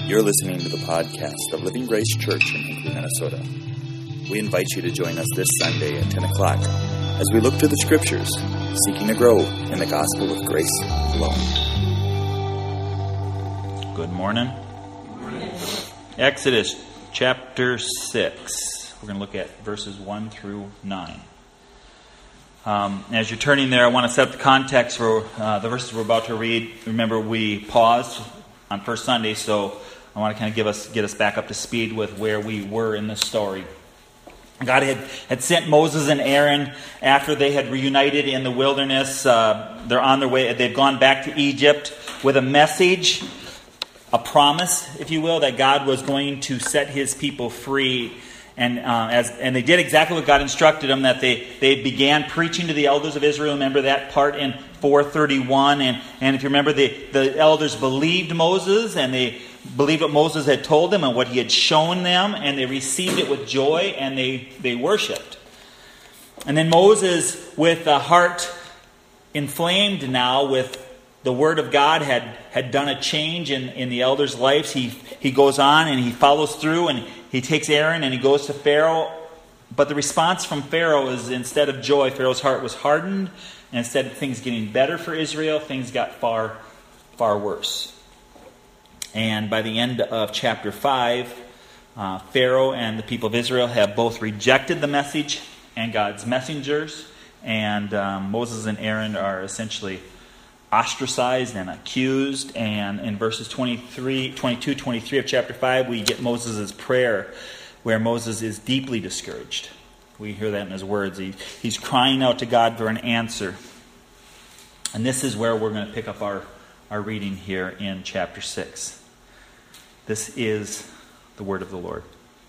You're listening to the podcast of Living Grace Church in Hinckley, Minnesota. We invite you to join us this Sunday at 10 o'clock as we look to the Scriptures, seeking to grow in the gospel of grace alone. Good morning. Exodus chapter 6. We're going to look at verses 1 through 9. As you're turning there, I want to set the context for the verses we're about to read. Remember, we paused on first Sunday, so I want to kind of get us back up to speed with where we were in this story. God had sent Moses and Aaron after they had reunited in the wilderness. They're on their way. They've gone back to Egypt with a message, a promise, if you will, that God was going to set His people free. And they did exactly what God instructed them, that they began preaching to the elders of Israel. Remember that part in 431. And if you remember, the elders believed Moses, and they believed what Moses had told them and what he had shown them, and they received it with joy, and they worshipped. And then Moses, with a heart inflamed now with the Word of God, had done a change in the elders' lives. He goes on and he follows through, and he takes Aaron and he goes to Pharaoh. But the response from Pharaoh is, instead of joy, Pharaoh's heart was hardened. And instead of things getting better for Israel, things got far, far worse. And by the end of chapter 5, Pharaoh and the people of Israel have both rejected the message and God's messengers. And Moses and Aaron are essentially ostracized and accused. And in verses 22, 23 of chapter 5, we get Moses' prayer, where Moses is deeply discouraged. We hear that in his words. He's crying out to God for an answer. And this is where we're going to pick up our reading here in chapter 6. This is the word of the Lord.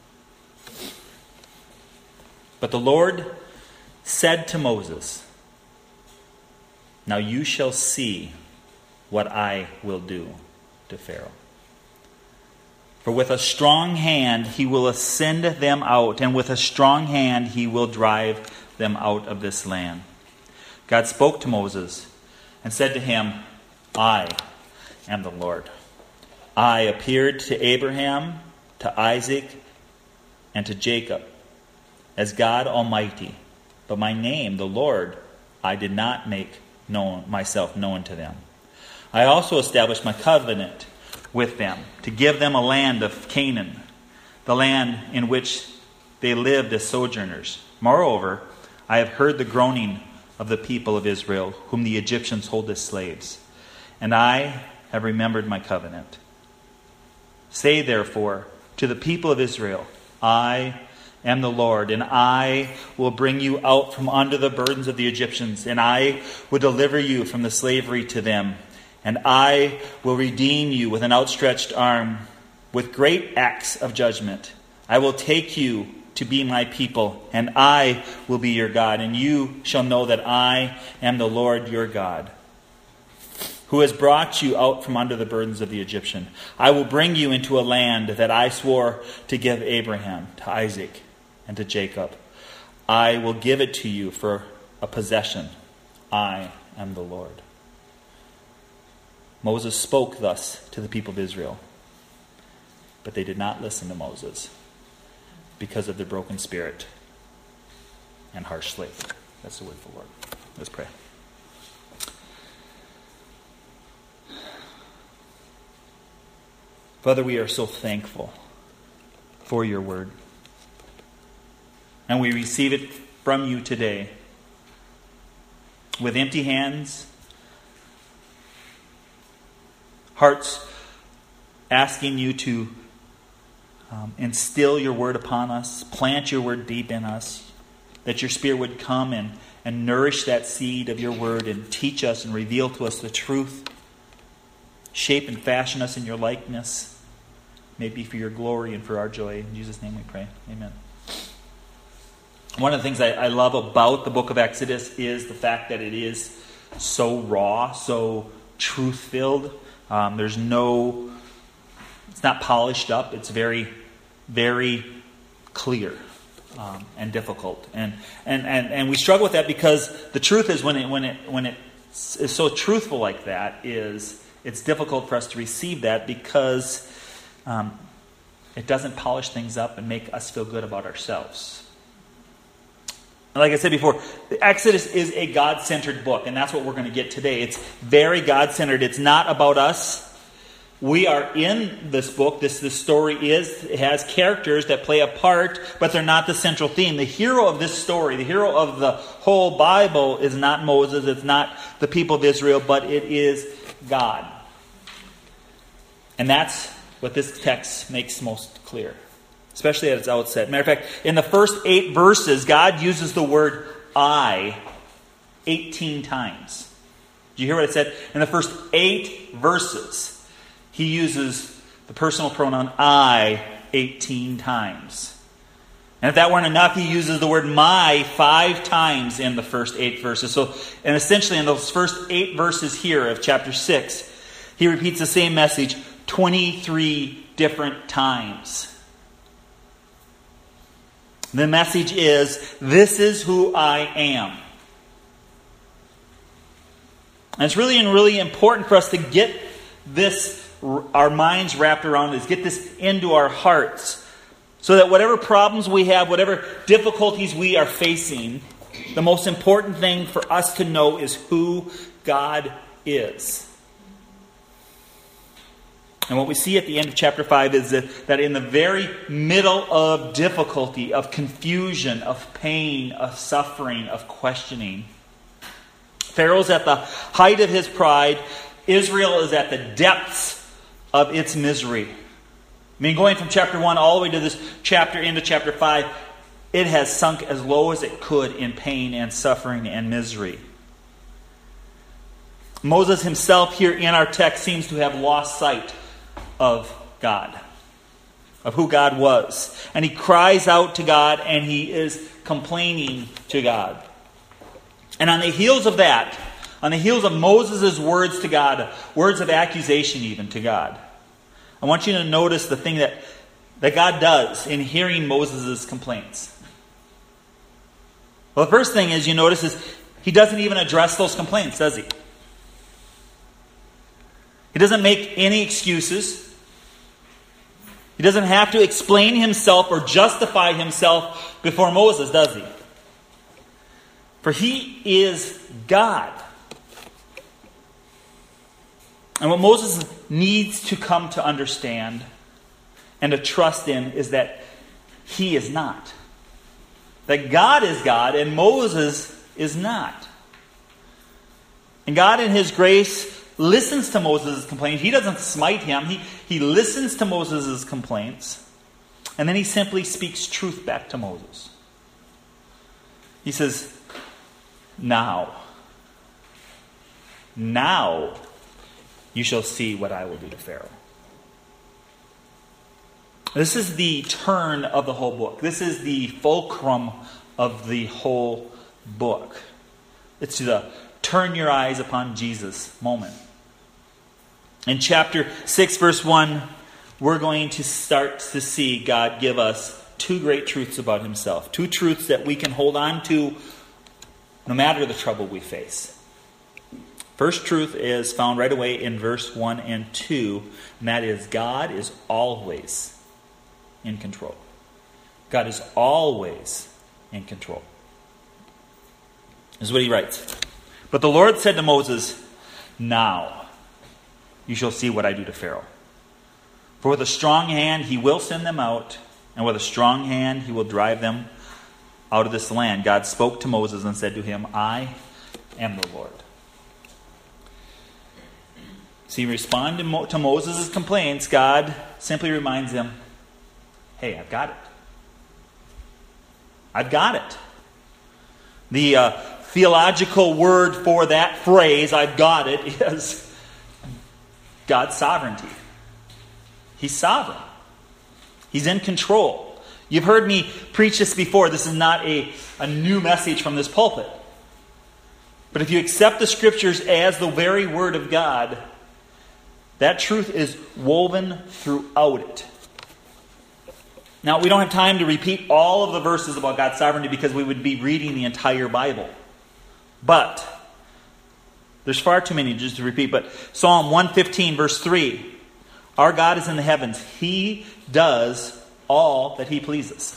But the Lord said to Moses, "Now you shall see what I will do to Pharaoh. For with a strong hand he will ascend them out, and with a strong hand he will drive them out of this land." God spoke to Moses and said to him, "I am the Lord. I appeared to Abraham, to Isaac, and to Jacob as God Almighty, but my name, the Lord, I did not make myself known to them. I also established my covenant with them to give them a land of Canaan, the land in which they lived as sojourners. Moreover, I have heard the groaning of the people of Israel, whom the Egyptians hold as slaves, and I have remembered my covenant. Say therefore to the people of Israel, I am the Lord, and I will bring you out from under the burdens of the Egyptians, and I will deliver you from the slavery to them, and I will redeem you with an outstretched arm, with great acts of judgment. I will take you to be my people, and I will be your God, and you shall know that I am the Lord your God, who has brought you out from under the burdens of the Egyptian. I will bring you into a land that I swore to give Abraham, to Isaac, and to Jacob. I will give it to you for a possession. I am the Lord." Moses spoke thus to the people of Israel, but they did not listen to Moses because of their broken spirit and harsh slave. That's the word of the Lord. Let's pray. Father, we are so thankful for your word. And we receive it from you today with empty hands, hearts asking you to instill your word upon us, plant your word deep in us, that your Spirit would come and nourish that seed of your word and teach us and reveal to us the truth, shape and fashion us in your likeness. May it be for your glory and for our joy. In Jesus' name we pray. Amen. One of the things I love about the book of Exodus is the fact that it is so raw, so truth-filled. It's not polished up. It's very, very clear and difficult. And we struggle with that because the truth is when it is so truthful like that, it's difficult for us to receive that because it doesn't polish things up and make us feel good about ourselves. Like I said before, the Exodus is a God-centered book, and that's what we're going to get today. It's very God-centered. It's not about us. We are in this book. This story it has characters that play a part, but they're not the central theme. The hero of this story, the hero of the whole Bible, is not Moses. It's not the people of Israel, but it is God. And that's what this text makes most clear, especially at its outset. Matter of fact, in the first 8 verses, God uses the word I 18 times. Did you hear what I said? In the first 8 verses, he uses the personal pronoun I 18 times. And if that weren't enough, he uses the word my 5 times in the first 8 verses. And essentially in those first 8 verses here of chapter 6, he repeats the same message 23 different times. The message is, this is who I am. And it's really important for us to get this, our minds wrapped around this, get this into our hearts, so that whatever problems we have, whatever difficulties we are facing, the most important thing for us to know is who God is. And what we see at the end of chapter 5 is that in the very middle of difficulty, of confusion, of pain, of suffering, of questioning, Pharaoh's at the height of his pride. Israel is at the depths of its misery. I mean, going from chapter 1 all the way to this chapter into chapter 5, it has sunk as low as it could in pain and suffering and misery. Moses himself here in our text seems to have lost sight of God, of who God was. And he cries out to God, and he is complaining to God. And on the heels of that, on the heels of Moses' words to God, words of accusation even to God, I want you to notice the thing that God does in hearing Moses' complaints. Well, the first thing is you notice is he doesn't even address those complaints, does he? He doesn't make any excuses. He doesn't have to explain himself or justify himself before Moses, does he? For he is God. And what Moses needs to come to understand and to trust in is that he is not. That God is God and Moses is not. And God in his grace listens to Moses' complaints. He doesn't smite him. He listens to Moses' complaints. And then he simply speaks truth back to Moses. He says, Now you shall see what I will do to Pharaoh. This is the turn of the whole book. This is the fulcrum of the whole book. It's the turn your eyes upon Jesus moment. In chapter 6, verse 1, we're going to start to see God give us 2 great truths about himself. 2 truths that we can hold on to no matter the trouble we face. First truth is found right away in verse 1 and 2, and that is God is always in control. God is always in control. This is what he writes. But the Lord said to Moses, Now you shall see what I do to Pharaoh. For with a strong hand he will send them out, and with a strong hand he will drive them out of this land. God spoke to Moses and said to him, I am the Lord. See, responding to Moses' complaints, God simply reminds him, hey, I've got it. I've got it. The theological word for that phrase, I've got it, is God's sovereignty. He's sovereign. He's in control. You've heard me preach this before. This is not a new message from this pulpit. But if you accept the Scriptures as the very Word of God, that truth is woven throughout it. Now, we don't have time to repeat all of the verses about God's sovereignty because we would be reading the entire Bible. But there's far too many just to repeat. But Psalm 115, verse 3. Our God is in the heavens. He does all that He pleases.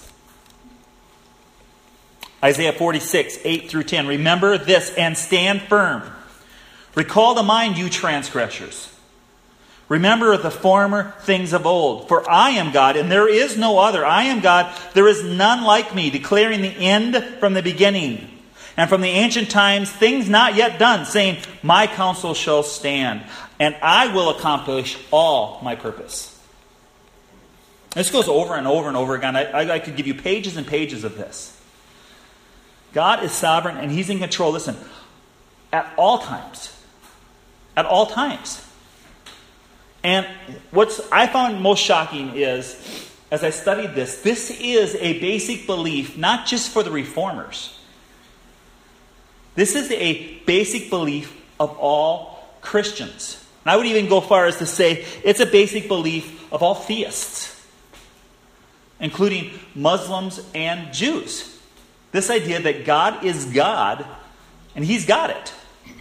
Isaiah 46, 8 through 10. Remember this and stand firm. Recall to mind, you transgressors. Remember the former things of old. For I am God, and there is no other. I am God, there is none like me, declaring the end from the beginning. And from the ancient times, things not yet done, saying, my counsel shall stand, and I will accomplish all my purpose. This goes over and over and over again. I could give you pages and pages of this. God is sovereign, and He's in control, listen, at all times. At all times. And what I found most shocking is, as I studied this is a basic belief, not just for the reformers. This is a basic belief of all Christians. And I would even go far as to say it's a basic belief of all theists, including Muslims and Jews. This idea that God is God, and He's got it.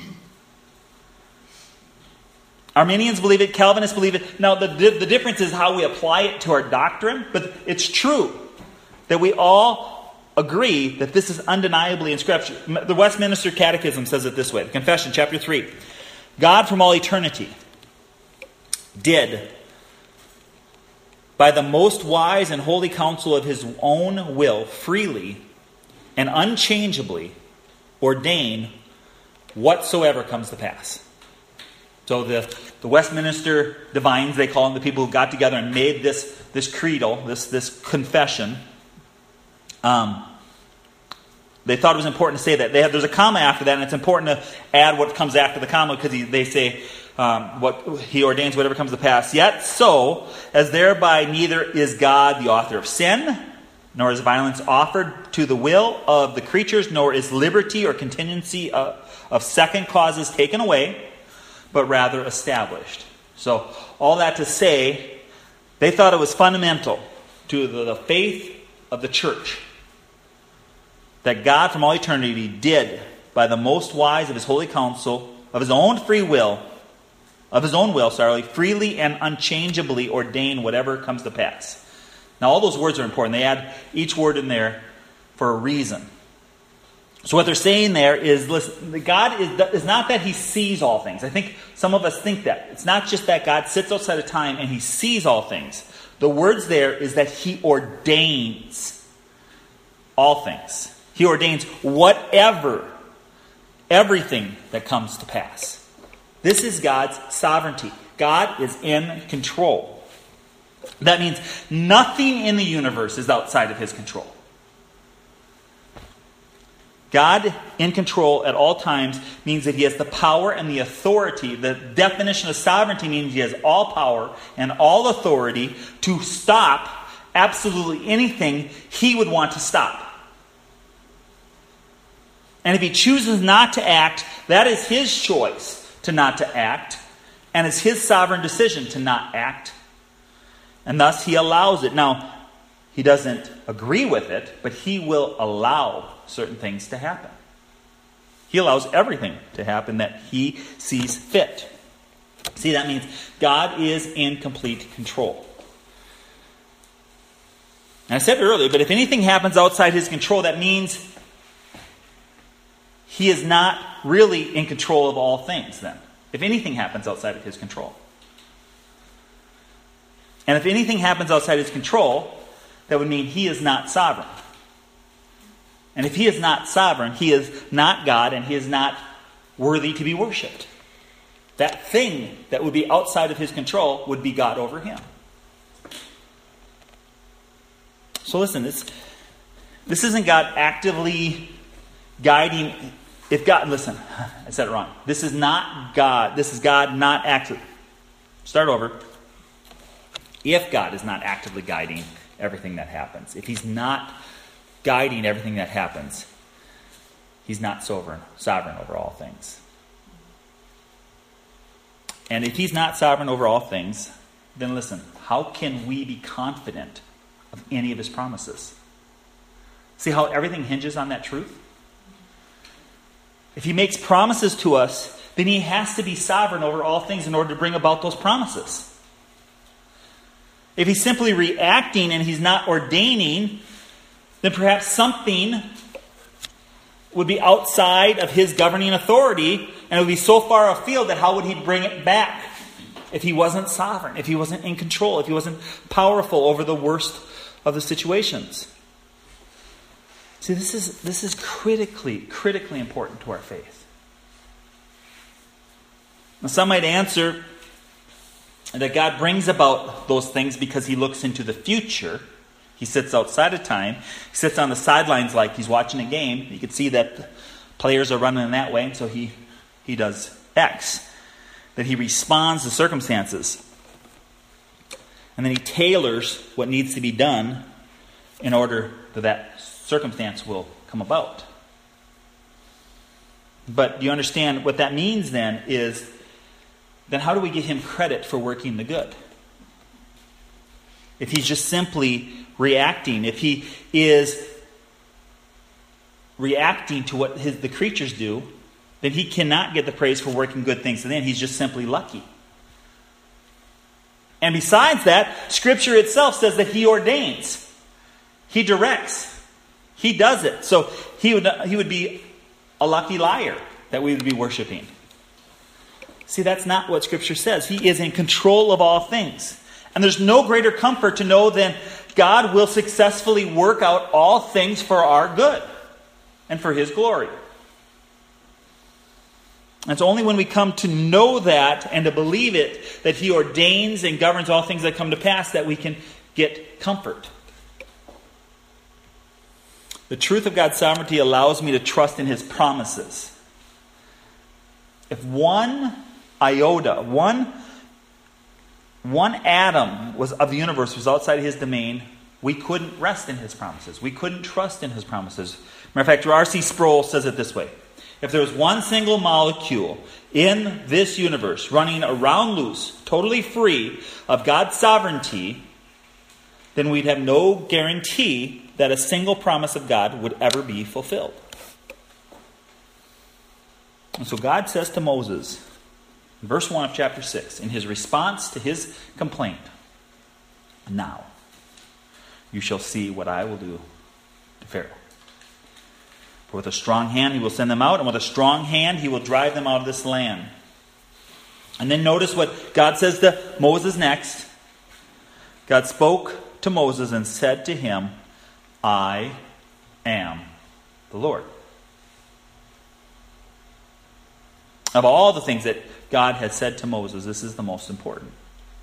Arminians believe it, Calvinists believe it. Now, the difference is how we apply it to our doctrine, but it's true that we all agree that this is undeniably in Scripture. The Westminster Catechism says it this way, the Confession, chapter 3. God from all eternity did, by the most wise and holy counsel of His own will, freely and unchangeably ordain whatsoever comes to pass. So the Westminster divines, they call them, the people who got together and made this creedal, this confession. They thought it was important to say that. There's a comma after that, and it's important to add what comes after the comma, because they say what He ordains whatever comes to pass. Yet so, as thereby neither is God the author of sin, nor is violence offered to the will of the creatures, nor is liberty or contingency of second causes taken away, but rather established. So, all that to say, they thought it was fundamental to the faith of the church that God from all eternity did, by the most wise of His holy counsel, of His own will, freely and unchangeably ordain whatever comes to pass. Now, all those words are important. They add each word in there for a reason. So what they're saying there is, listen, God is not that He sees all things. I think some of us think that. It's not just that God sits outside of time and He sees all things. The words there is that He ordains all things. He ordains everything that comes to pass. This is God's sovereignty. God is in control. That means nothing in the universe is outside of His control. God in control at all times means that He has the power and the authority. The definition of sovereignty means He has all power and all authority to stop absolutely anything He would want to stop. And if He chooses not to act, that is His choice to not to act, and it's His sovereign decision to not act. And thus He allows it. Now, He doesn't agree with it, but He will allow certain things to happen. He allows everything to happen that He sees fit. See, that means God is in complete control. And I said it earlier, but if anything happens outside His control, that means He is not really in control of all things then. If anything happens outside of His control. And if anything happens outside His control, that would mean He is not sovereign. And if He is not sovereign, He is not God, and He is not worthy to be worshipped. That thing that would be outside of His control would be God over Him. So listen, this isn't God actively guiding. Listen, I said it wrong. This is not God. This is God not actively. Start over. If God is not actively guiding everything that happens, if He's not guiding everything that happens, He's not sovereign over all things. And if He's not sovereign over all things, then listen, how can we be confident of any of His promises? See how everything hinges on that truth? If He makes promises to us, then He has to be sovereign over all things in order to bring about those promises. If he's simply reacting and he's not ordaining, then perhaps something would be outside of his governing authority, and it would be so far afield that how would he bring it back if he wasn't sovereign, if he wasn't in control, if he wasn't powerful over the worst of the situations? See, this is critically important to our faith. Now, some might answer that God brings about those things because he looks into the future. He sits outside of time. He sits on the sidelines like he's watching a game. You can see that players are running in that way, and so he does X. That he responds to circumstances. And then he tailors what needs to be done in order that circumstance will come about. But you understand what that means then is, then how do we give him credit for working the good? If he's just simply reacting, if he is reacting to what the creatures do, then he cannot get the praise for working good things. And then he's just simply lucky. And besides that, Scripture itself says that he ordains. He directs. He does it. So he would be a lucky liar that we would be worshiping. See, that's not what Scripture says. He is in control of all things. And there's no greater comfort to know than God will successfully work out all things for our good and for his glory. And it's only when we come to know that and to believe it, that he ordains and governs all things that come to pass, that we can get comfort. The truth of God's sovereignty allows me to trust in his promises. If one iota, one atom of the universe was outside of his domain, we couldn't rest in his promises. We couldn't trust in his promises. Matter of fact, R.C. Sproul says it this way. If there was one single molecule in this universe running around loose, totally free of God's sovereignty, then we'd have no guarantee that a single promise of God would ever be fulfilled. And so God says to Moses, in verse 1 of chapter 6, in his response to his complaint, "Now you shall see what I will do to Pharaoh. For with a strong hand he will send them out, and with a strong hand he will drive them out of this land." And then notice what God says to Moses next. God spoke to Moses and said to him, "I am the Lord." Of all the things that God had said to Moses, this is the most important.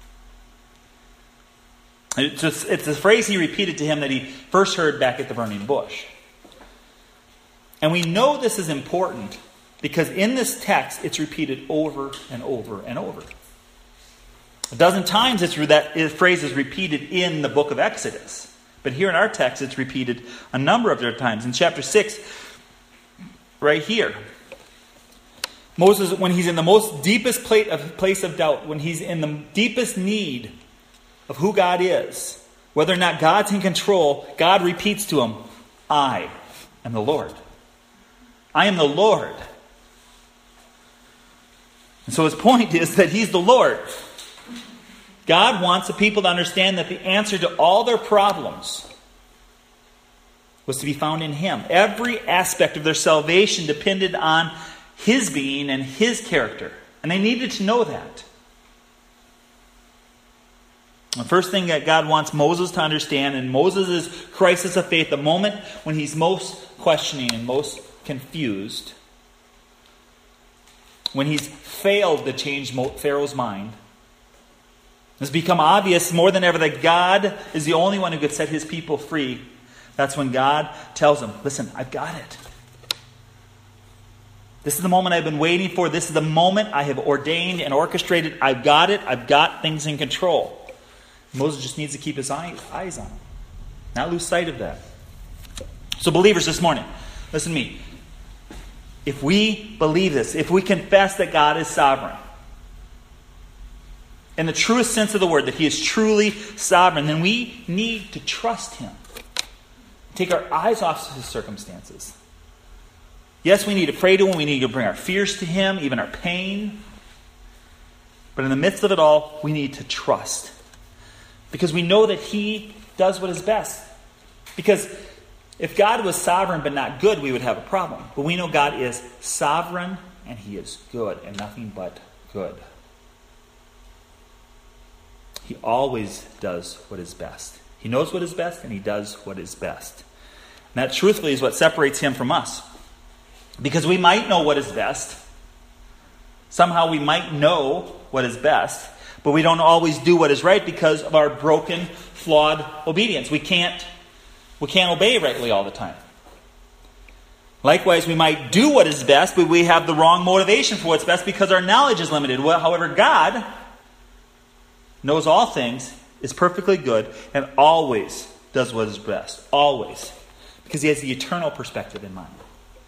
It's a phrase he repeated to him that he first heard back at the burning bush. And we know this is important because in this text it's repeated over and over and over. A dozen times that phrase is repeated in the book of Exodus. But here in our text it's repeated a number of different times. In chapter 6, right here, Moses, when he's in the most deepest place of doubt, when he's in the deepest need of who God is, whether or not God's in control, God repeats to him, "I am the Lord. I am the Lord." And so his point is that he's the Lord. God wants the people to understand that the answer to all their problems was to be found in him. Every aspect of their salvation depended on his being and his character. And they needed to know that. The first thing that God wants Moses to understand in Moses' crisis of faith, the moment when he's most questioning and most confused, when he's failed to change Pharaoh's mind, it's become obvious more than ever that God is the only one who could set his people free. That's when God tells him, "Listen, I've got it. This is the moment I've been waiting for. This is the moment I have ordained and orchestrated. I've got it. I've got things in control." Moses just needs to keep his eyes on it. Not lose sight of that. So believers this morning, listen to me. If we believe this, if we confess that God is sovereign, in the truest sense of the word, that he is truly sovereign, then we need to trust him. Take our eyes off his circumstances. Yes, we need to pray to him. We need to bring our fears to him, even our pain. But in the midst of it all, we need to trust. Because we know that he does what is best. Because if God was sovereign but not good, we would have a problem. But we know God is sovereign and he is good and nothing but good. He always does what is best. He knows what is best and he does what is best. And that truthfully is what separates him from us. Because we might know what is best. Somehow we might know what is best, but we don't always do what is right because of our broken, flawed obedience. We can't obey rightly all the time. Likewise, we might do what is best, but we have the wrong motivation for what's best because our knowledge is limited. However, God knows all things, is perfectly good, and always does what is best. Always. Because he has the eternal perspective in mind.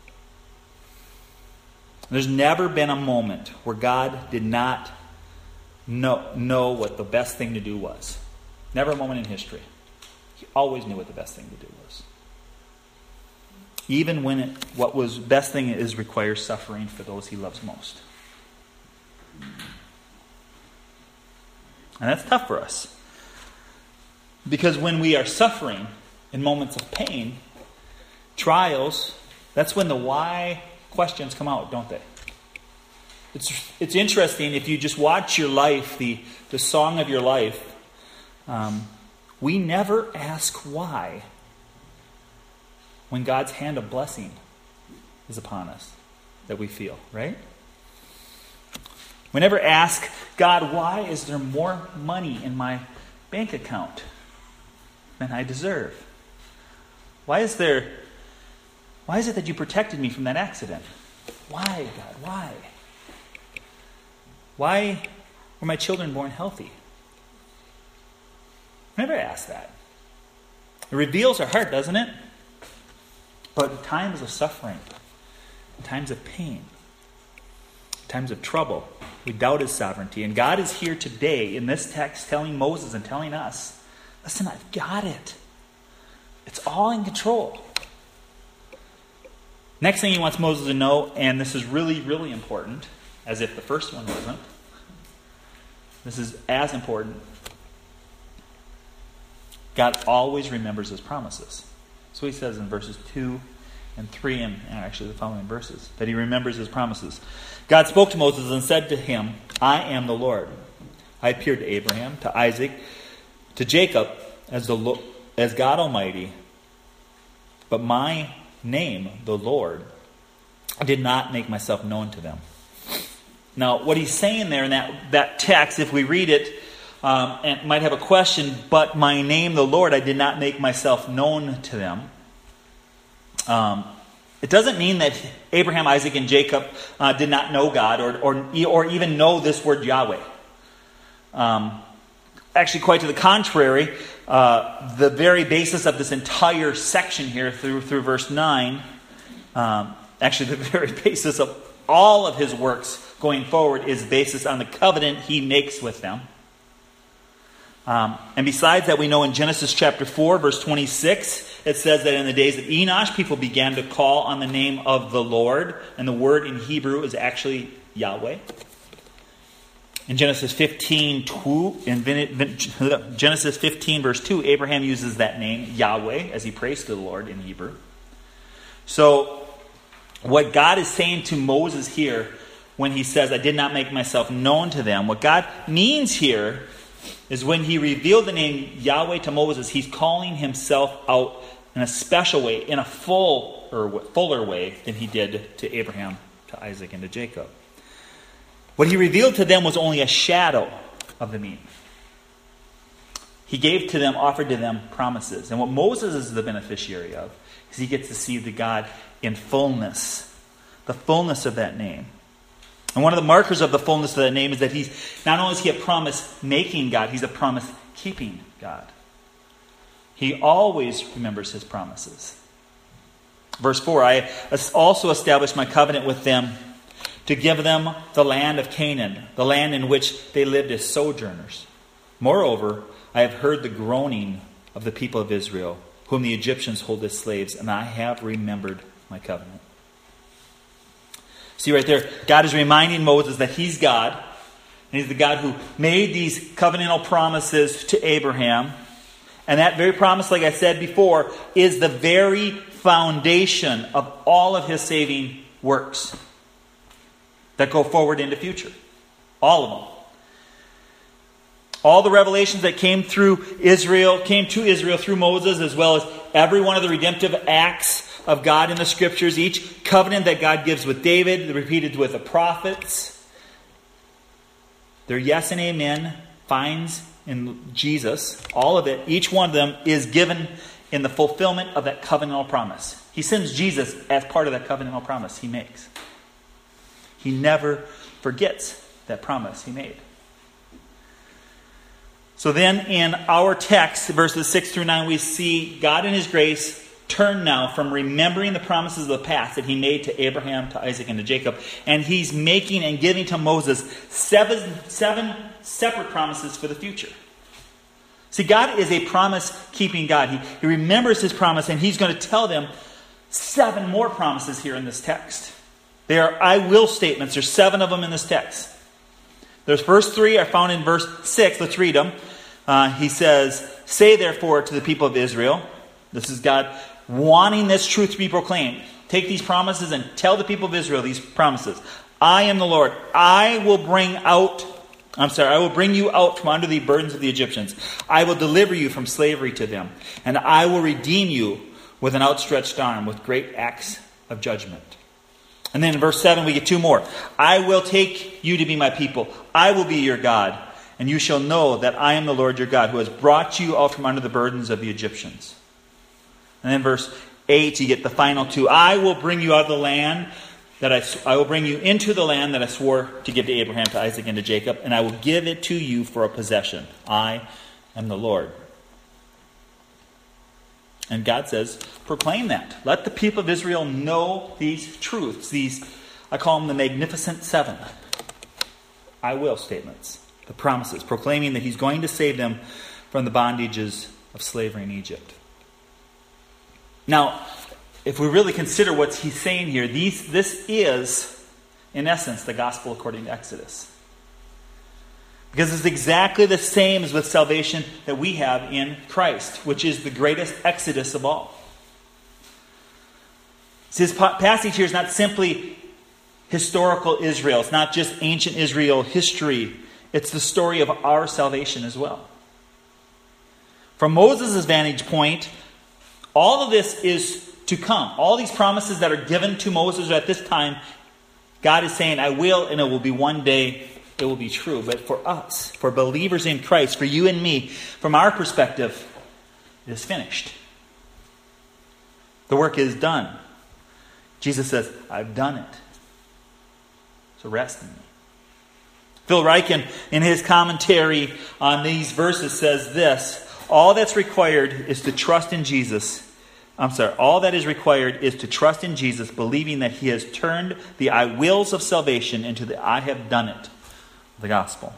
There's never been a moment where God did not know what the best thing to do was. Never a moment in history. He always knew what the best thing to do was. Even when what was best thing is requires suffering for those he loves most. And that's tough for us. Because when we are suffering in moments of pain, trials, that's when the why questions come out, don't they? It's interesting if you just watch your life, the song of your life. We never ask why when God's hand of blessing is upon us that we feel, right? We never ask God, why is there more money in my bank account than I deserve? Why is it that you protected me from that accident? Why, God? Why? Why were my children born healthy? Never ask that. It reveals our heart, doesn't it? But in times of suffering, in times of pain, in times of trouble, we doubt his sovereignty. And God is here today in this text telling Moses and telling us, listen, I've got it. It's all in control. Next thing he wants Moses to know, and this is really, really important, as if the first one wasn't. This is as important. God always remembers his promises. So he says in verses 2 and 3, and actually the following verses, that he remembers his promises. God spoke to Moses and said to him, I am the Lord. I appeared to Abraham, to Isaac, to Jacob as God Almighty. But my name, the Lord, I did not make myself known to them. Now, what he's saying there in that text, if we read it, and might have a question, but my name, the Lord, I did not make myself known to them. It doesn't mean that Abraham, Isaac, and Jacob did not know God or even know this word Yahweh. Actually, quite to the contrary, the very basis of this entire section here through verse 9, actually the very basis of all of his works going forward is basis on the covenant he makes with them. And besides that, we know in Genesis chapter 4, verse 26, it says that in the days of Enosh, people began to call on the name of the Lord. And the word in Hebrew is actually Yahweh. In Genesis 15, verse 2, Abraham uses that name, Yahweh, as he prays to the Lord in Hebrew. So, what God is saying to Moses here when he says, I did not make myself known to them, what God means here is when he revealed the name Yahweh to Moses, he's calling himself out in a special way, in a fuller way than he did to Abraham, to Isaac, and to Jacob. What he revealed to them was only a shadow of the meaning. He gave to them, offered to them promises. And what Moses is the beneficiary of is he gets to see the God in fullness, the fullness of that name. And one of the markers of the fullness of that name is that he's not only is he a promise-making God, he's a promise-keeping God. He always remembers his promises. Verse 4, I also established my covenant with them to give them the land of Canaan, the land in which they lived as sojourners. Moreover, I have heard the groaning of the people of Israel, whom the Egyptians hold as slaves, and I have remembered my covenant. See right there, God is reminding Moses that he's God, And He's the God who made these covenantal promises to Abraham. And that very promise, like I said before, is the very foundation of all of His saving works that go forward into future. All of them. All the revelations that came to Israel through Moses, as well as every one of the redemptive acts of God in the Scriptures, each covenant that God gives with David, repeated with the prophets, their yes and amen finds in Jesus, all of it, each one of them is given in the fulfillment of that covenantal promise. He sends Jesus as part of that covenantal promise He makes. He never forgets that promise He made. So then in our text, verses 6 through 9, we see God in His grace turn now from remembering the promises of the past that He made to Abraham, to Isaac, and to Jacob. And He's making and giving to Moses seven separate promises for the future. See, God is a promise-keeping God. He remembers His promise, and He's going to tell them 7 more promises here in this text. They are I will statements. There's 7 of them in this text. The first 3 are found in verse 6. Let's read them. He says, "Say therefore to the people of Israel," this is God wanting this truth to be proclaimed. Take these promises and tell the people of Israel these promises. "I am the Lord. I will bring you out from under the burdens of the Egyptians. I will deliver you from slavery to them. And I will redeem you with an outstretched arm, with great acts of judgment." And then in verse 7 we get 2 more. "I will take you to be my people. I will be your God. And you shall know that I am the Lord your God, who has brought you out from under the burdens of the Egyptians." And then verse 8 you get the final 2. "I will bring you out of the land I will bring you into the land that I swore to give to Abraham, to Isaac, and to Jacob, and I will give it to you for a possession. I am the Lord." And God says, proclaim that. Let the people of Israel know these truths. These, I call them the Magnificent 7. I will statements. The promises. Proclaiming that He's going to save them from the bondages of slavery in Egypt. Now, if we really consider what He's saying here, this is, in essence, the gospel according to Exodus. Because it's exactly the same as with salvation that we have in Christ, which is the greatest exodus of all. See, this passage here is not simply historical Israel. It's not just ancient Israel history. It's the story of our salvation as well. From Moses' vantage point, all of this is to come. All these promises that are given to Moses at this time, God is saying, I will, and it will be one day, it will be true. But for us, for believers in Christ, for you and me, from our perspective, it is finished. The work is done. Jesus says, I've done it. So rest in me. Phil Ryken, in his commentary on these verses, says this: all that's required is to trust in Jesus. All that is required is to trust in Jesus, believing that He has turned the I wills of salvation into the I have done it, the gospel.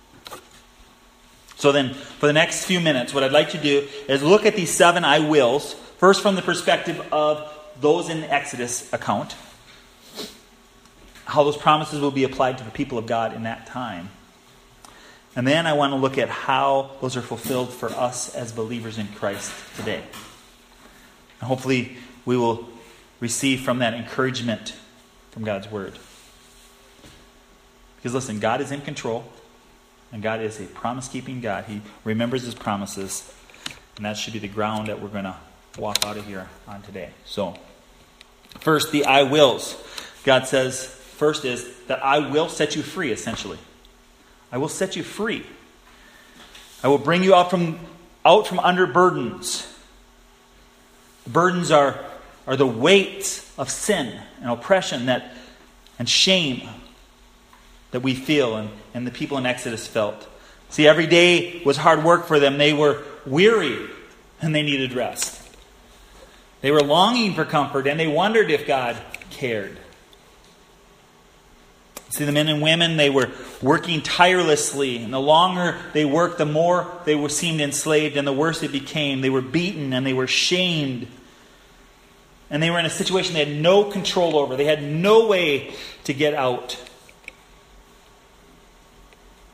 So then, for the next few minutes, what I'd like to do is look at these 7 I wills, first from the perspective of those in the Exodus account, how those promises will be applied to the people of God in that time. And then I want to look at how those are fulfilled for us as believers in Christ today. And hopefully we will receive from that encouragement from God's Word. Because listen, God is in control, and God is a promise-keeping God. He remembers His promises, and that should be the ground that we're going to walk out of here on today. So, first, the I wills. God says, first is that I will set you free, essentially. I will set you free. I will bring you out from under burdens. The burdens are the weights of sin and oppression and shame that we feel and the people in Exodus felt. See, every day was hard work for them. They were weary and they needed rest. They were longing for comfort and they wondered if God cared. See, the men and women, they were working tirelessly. And the longer they worked, the more they seemed enslaved and the worse it became. They were beaten and they were shamed. And they were in a situation they had no control over. They had no way to get out.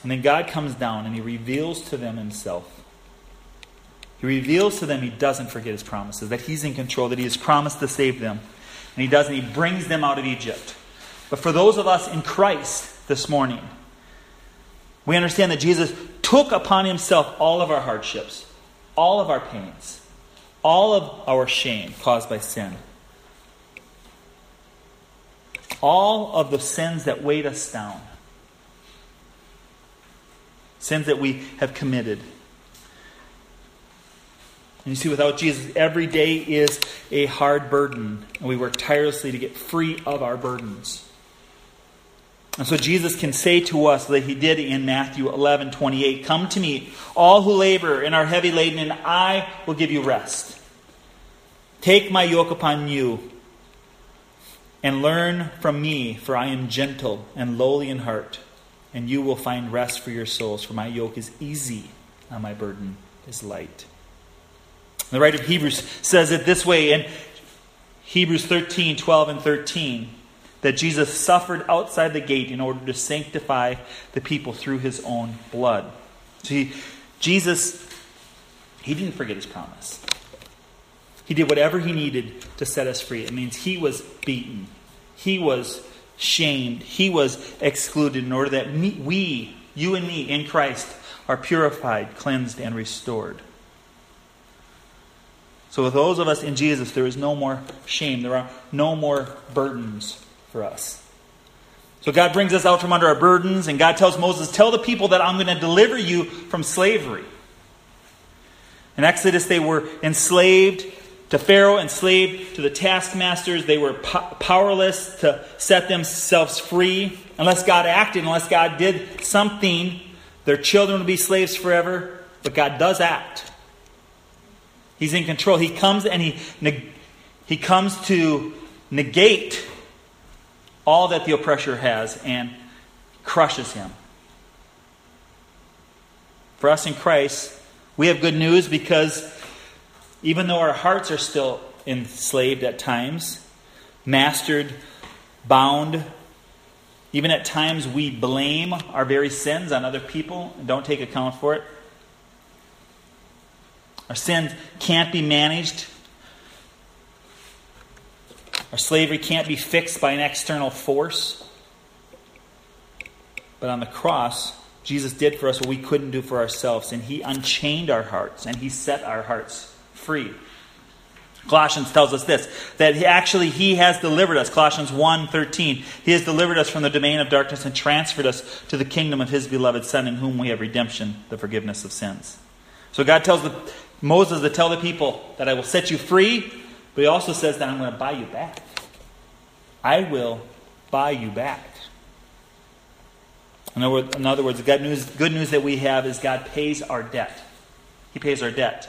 And then God comes down and He reveals to them Himself. He reveals to them He doesn't forget His promises, that He's in control, that He has promised to save them. And He doesn't. He brings them out of Egypt. But for those of us in Christ this morning, we understand that Jesus took upon Himself all of our hardships, all of our pains, all of our shame caused by sin. All of the sins that weighed us down. Sins that we have committed. And you see, without Jesus, every day is a hard burden. And we work tirelessly to get free of our burdens. And so Jesus can say to us, that He did in Matthew 11:28, "Come to me, all who labor and are heavy laden, and I will give you rest. Take my yoke upon you and learn from me, for I am gentle and lowly in heart, and you will find rest for your souls. For my yoke is easy and my burden is light." The writer of Hebrews says it this way in Hebrews 13:12 and 13, that Jesus suffered outside the gate in order to sanctify the people through His own blood. See, Jesus, He didn't forget His promise. He did whatever He needed to set us free. It means He was beaten. He was shamed. He was excluded in order that we, you and me, in Christ, are purified, cleansed, and restored. So with those of us in Jesus, there is no more shame. There are no more burdens for us. So God brings us out from under our burdens, and God tells Moses, "Tell the people that I'm going to deliver you from slavery." In Exodus, they were enslaved to Pharaoh, enslaved to the taskmasters. They were powerless to set themselves free. Unless God acted, unless God did something, their children would be slaves forever. But God does act. He's in control. He comes and he comes to negate all that the oppressor has and crushes him. For us in Christ, we have good news, because even though our hearts are still enslaved at times, mastered, bound, even at times we blame our very sins on other people and don't take account for it. Our sins can't be managed. Our slavery can't be fixed by an external force. But on the cross, Jesus did for us what we couldn't do for ourselves, and He unchained our hearts, and He set our hearts free. Colossians tells us this, that He has delivered us. Colossians 1:13, He has delivered us from the domain of darkness and transferred us to the kingdom of His beloved Son, in whom we have redemption, the forgiveness of sins. So God tells Moses to tell the people that I will set you free, but He also says that I'm going to buy you back. I will buy you back. In other words, the good news that we have is God pays our debt. He pays our debt.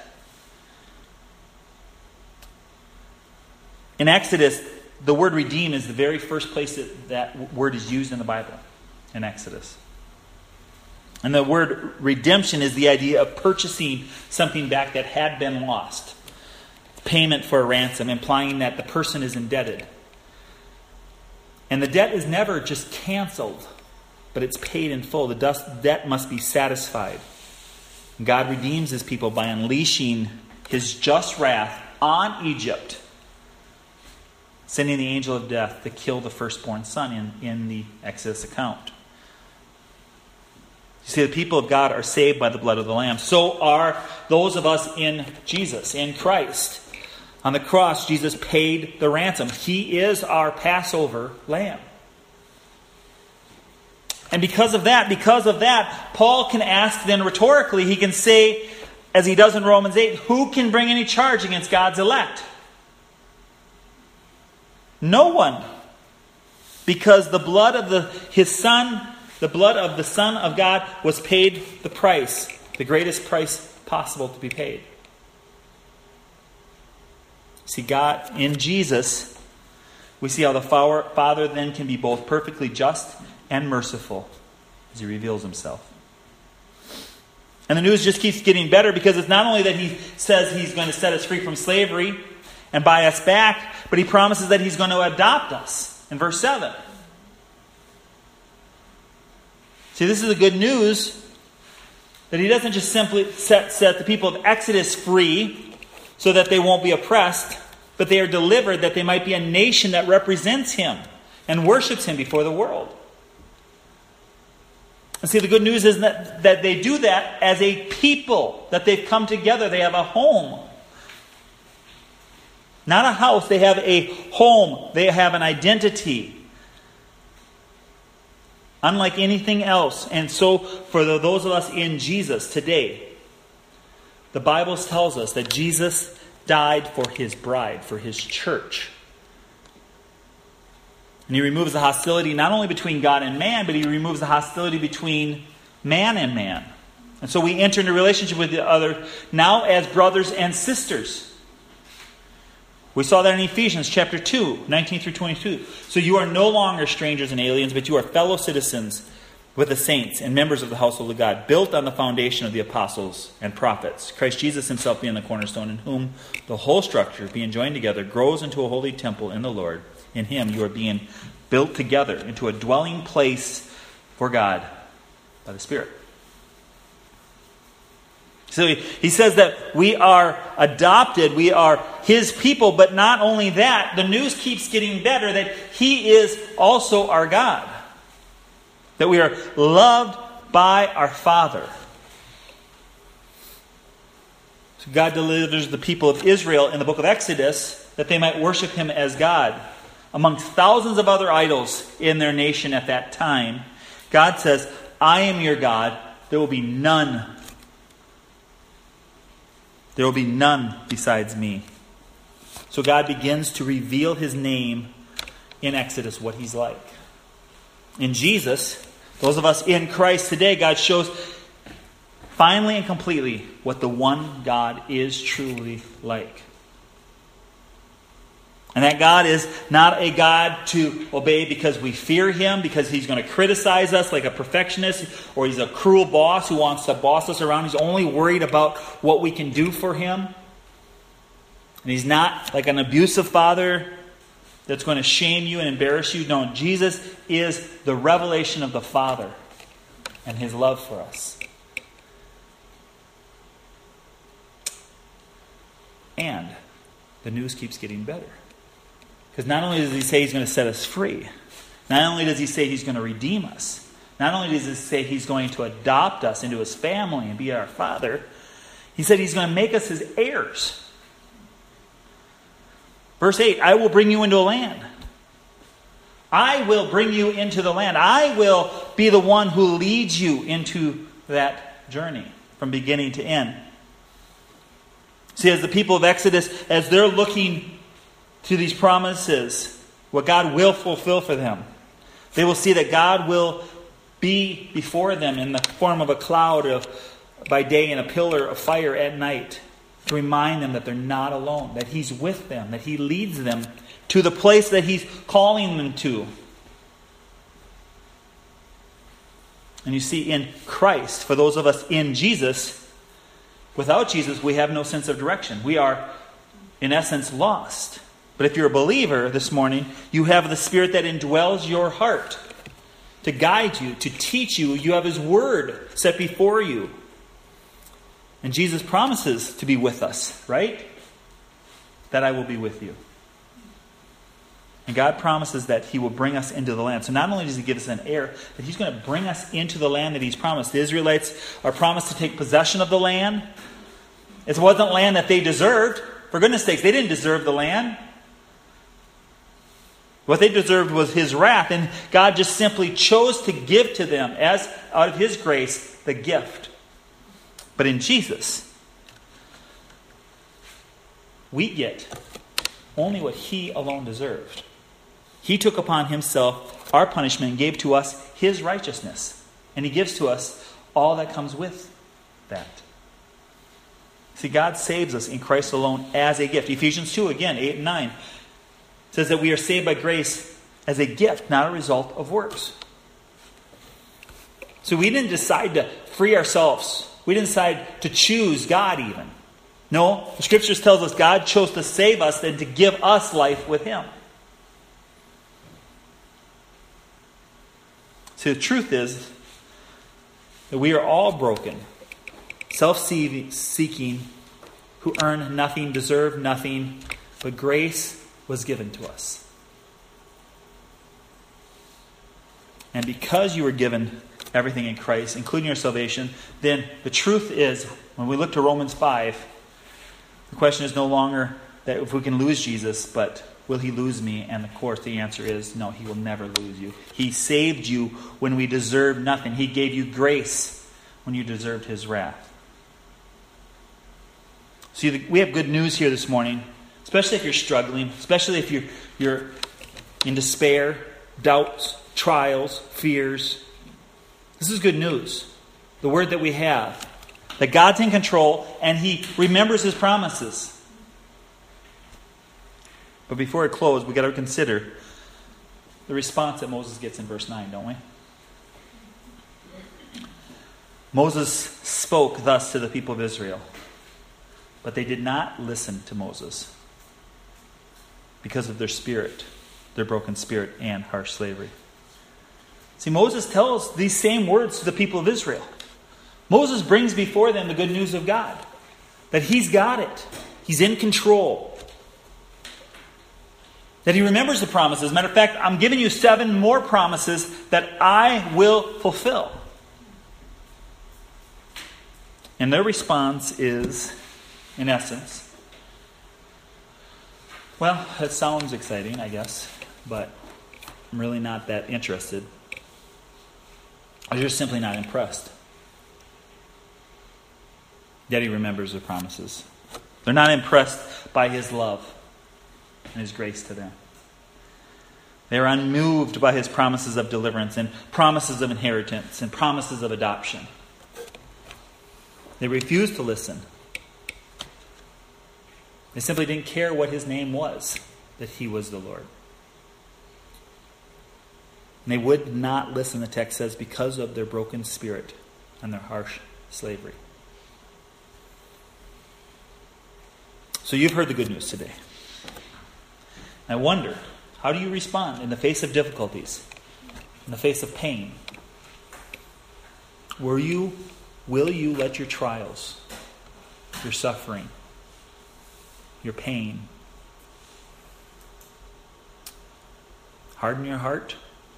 In Exodus, the word redeem is the very first place that word is used in the Bible, in Exodus. And the word redemption is the idea of purchasing something back that had been lost. Payment for a ransom, implying that the person is indebted. And the debt is never just canceled, but it's paid in full. The debt must be satisfied. God redeems His people by unleashing His just wrath on Egypt, sending the angel of death to kill the firstborn son in the Exodus account. You see, the people of God are saved by the blood of the Lamb. So are those of us in Jesus, in Christ. On the cross, Jesus paid the ransom. He is our Passover lamb. And because of that, Paul can ask then rhetorically, he can say, as he does in Romans 8, who can bring any charge against God's elect? No one. Because the blood of His Son, the blood of the Son of God was paid the price, the greatest price possible to be paid. See, God, in Jesus, we see how the Father then can be both perfectly just and merciful as He reveals Himself. And the news just keeps getting better, because it's not only that He says He's going to set us free from slavery and buy us back, but He promises that He's going to adopt us in verse 7. See, this is the good news, that he doesn't just simply set the people of Exodus free so that they won't be oppressed, but they are delivered that they might be a nation that represents him and worships him before the world. And see, the good news is that they do that as a people, that they've come together. They have a home. Not a house, they have a home. They have an identity. Unlike anything else. And so, for those of us in Jesus today, the Bible tells us that Jesus died for his bride, for his church. And he removes the hostility not only between God and man, but he removes the hostility between man and man. And so we enter into a relationship with the other now as brothers and sisters. We saw that in Ephesians chapter 2, 19 through 22. So you are no longer strangers and aliens, but you are fellow citizens with the saints and members of the household of God, built on the foundation of the apostles and prophets, Christ Jesus himself being the cornerstone, in whom the whole structure, being joined together, grows into a holy temple in the Lord. In him you are being built together into a dwelling place for God by the Spirit. So he says that we are adopted, we are his people, but not only that, the news keeps getting better that he is also our God. That we are loved by our Father. So God delivers the people of Israel in the book of Exodus that they might worship him as God. Amongst thousands of other idols in their nation at that time, God says, I am your God, there will be none. There will be none besides me. So God begins to reveal his name in Exodus, what he's like. In Jesus, those of us in Christ today, God shows finally and completely what the one God is truly like. And that God is not a God to obey because we fear him, because he's going to criticize us like a perfectionist, or he's a cruel boss who wants to boss us around. He's only worried about what we can do for him. And he's not like an abusive father that's going to shame you and embarrass you. No, Jesus is the revelation of the Father and his love for us. And the news keeps getting better. Because not only does he say he's going to set us free, not only does he say he's going to redeem us, not only does he say he's going to adopt us into his family and be our Father, he said he's going to make us his heirs. Verse 8, I will bring you into a land. I will bring you into the land. I will be the one who leads you into that journey from beginning to end. See, as the people of Exodus, as they're looking to these promises, what God will fulfill for them, they will see that God will be before them in the form of a cloud by day and a pillar of fire at night, to remind them that they're not alone, that he's with them, that he leads them to the place that he's calling them to. And you see, in Christ, for those of us in Jesus, without Jesus, we have no sense of direction. We are, in essence, lost. But if you're a believer this morning, you have the Spirit that indwells your heart to guide you, to teach you. You have his word set before you. And Jesus promises to be with us, right? That I will be with you. And God promises that he will bring us into the land. So not only does he give us an heir, but he's going to bring us into the land that he's promised. The Israelites are promised to take possession of the land. It wasn't land that they deserved. For goodness sakes, they didn't deserve the land. What they deserved was his wrath, and God just simply chose to give to them, as out of his grace, the gift. But in Jesus, we get only what he alone deserved. He took upon himself our punishment and gave to us his righteousness. And he gives to us all that comes with that. See, God saves us in Christ alone as a gift. Ephesians 2, again, 8 and 9. Says that we are saved by grace as a gift, not a result of works. So we didn't decide to free ourselves. We didn't decide to choose God even. No, the Scriptures tells us God chose to save us and to give us life with him. So the truth is, that we are all broken, self-seeking, who earn nothing, deserve nothing, but grace was given to us. And because you were given everything in Christ, including your salvation, then the truth is, when we look to Romans 5, the question is no longer that if we can lose Jesus, but will he lose me? And of course the answer is no, he will never lose you. He saved you when we deserved nothing. He gave you grace when you deserved his wrath. See, we have good news here this morning, especially if you're struggling, especially if you're in despair, doubts, trials, fears. This is good news. The word that we have. That God's in control and he remembers his promises. But before I close, we've got to consider the response that Moses gets in verse 9, don't we? Moses spoke thus to the people of Israel, but they did not listen to Moses because of their spirit, their broken spirit, and harsh slavery. See, Moses tells these same words to the people of Israel. Moses brings before them the good news of God, that he's got it. He's in control. That he remembers the promises. As a matter of fact, I'm giving you 7 more promises that I will fulfill. And their response is, in essence, well, that sounds exciting, I guess, but I'm really not that interested. Or you're simply not impressed. Yet he remembers the promises. They're not impressed by his love and his grace to them. They are unmoved by his promises of deliverance and promises of inheritance and promises of adoption. They refused to listen. They simply didn't care what his name was, that he was the Lord. And they would not listen, the text says, because of their broken spirit and their harsh slavery. So you've heard the good news today. I wonder, how do you respond in the face of difficulties, in the face of pain? Will you let your trials, your suffering, your pain, harden your heart?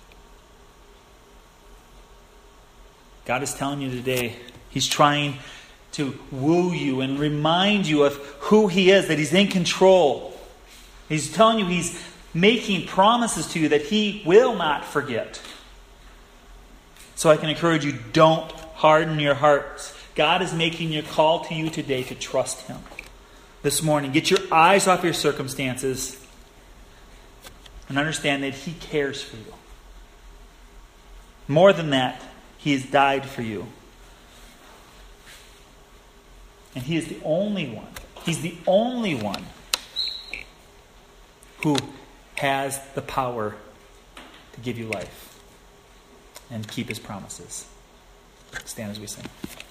God is telling you today, he's trying to woo you and remind you of who he is, that he's in control. He's telling you he's making promises to you that he will not forget. So I can encourage you, don't harden your hearts. God is making your call to you today to trust him. This morning, get your eyes off your circumstances and understand that he cares for you. More than that, he has died for you. And he is the only one. He's the only one who has the power to give you life and keep his promises. Stand as we sing.